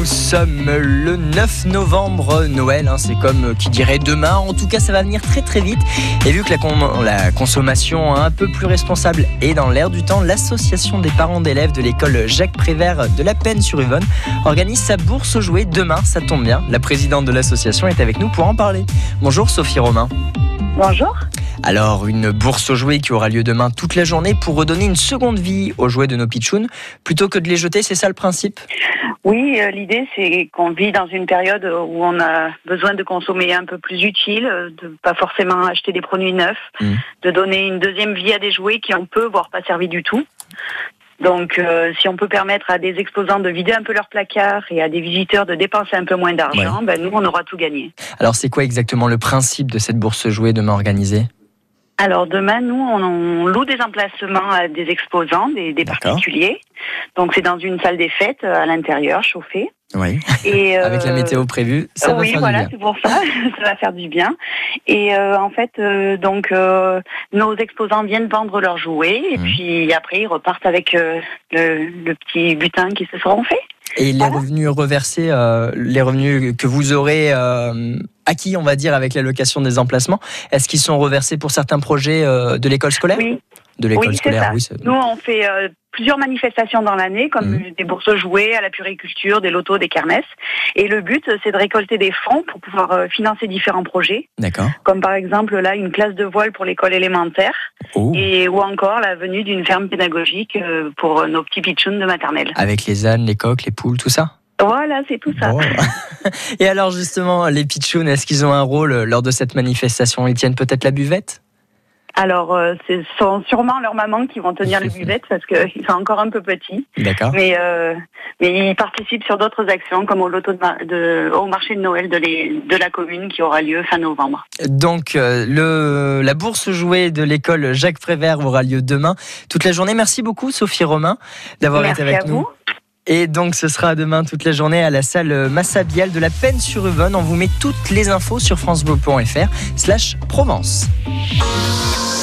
Nous sommes le 9 novembre, Noël, c'est comme qui dirait demain. En tout cas, ça va venir très très vite. Et vu que la consommation un peu plus responsable est dans l'air du temps, l'association des parents d'élèves de l'école Jacques Prévert de La Penne-sur-Yvonne organise sa bourse aux jouets demain. Ça tombe bien, la présidente de l'association est avec nous pour en parler. Bonjour Sophie Romain. Bonjour. Alors, une bourse aux jouets qui aura lieu demain toute la journée pour redonner une seconde vie aux jouets de nos pitchouns, plutôt que de les jeter, c'est ça le principe ? Oui, l'idée c'est qu'on vit dans une période où on a besoin de consommer un peu plus utile, de pas forcément acheter des produits neufs, de donner une deuxième vie à des jouets qui ont peu, voire pas servi du tout. Donc, si on peut permettre à des exposants de vider un peu leur placard et à des visiteurs de dépenser un peu moins d'argent, nous on aura tout gagné. Alors, c'est quoi exactement le principe de cette bourse jouets demain organisée ? Alors demain, nous, on loue des emplacements à des exposants, des particuliers. Donc c'est dans une salle des fêtes à l'intérieur, chauffée. Oui. Et avec la météo prévue, ça va faire du bien. Oui, voilà, c'est pour ça, ça va faire du bien. Et en fait, nos exposants viennent vendre leurs jouets et puis après ils repartent avec le petit butin qui se seront faits. Et les revenus reversés, les revenus que vous aurez acquis, on va dire, avec l'allocation des emplacements, est-ce qu'ils sont reversés pour certains projets de l'école scolaire ? Oui. De l'école scolaire, oui. Nous, on fait plusieurs manifestations dans l'année, comme des bourses jouets à la puriculture, des lotos, des kermesses. Et le but, c'est de récolter des fonds pour pouvoir financer différents projets. D'accord. Comme par exemple, là, une classe de voile pour l'école élémentaire. Oh. Ou encore la venue d'une ferme pédagogique pour nos petits pitchouns de maternelle. Avec les ânes, les coqs, les poules, tout ça ? Voilà, c'est tout ça. Bon. Et alors justement, les pitchouns, est-ce qu'ils ont un rôle lors de cette manifestation ? Ils tiennent peut-être la buvette ? Alors, ce sont sûrement leurs mamans qui vont tenir les buvettes parce qu'ils sont encore un peu petits. D'accord. Mais ils participent sur d'autres actions comme au loto au marché de Noël de la commune qui aura lieu fin novembre. Donc, la bourse jouets de l'école Jacques Prévert aura lieu demain toute la journée. Merci beaucoup Sophie Romain d'avoir été avec nous. Et donc ce sera demain toute la journée à la salle Massabielle de La Penne-sur-Yvonne. On vous met toutes les infos sur francebleu.fr/Provence.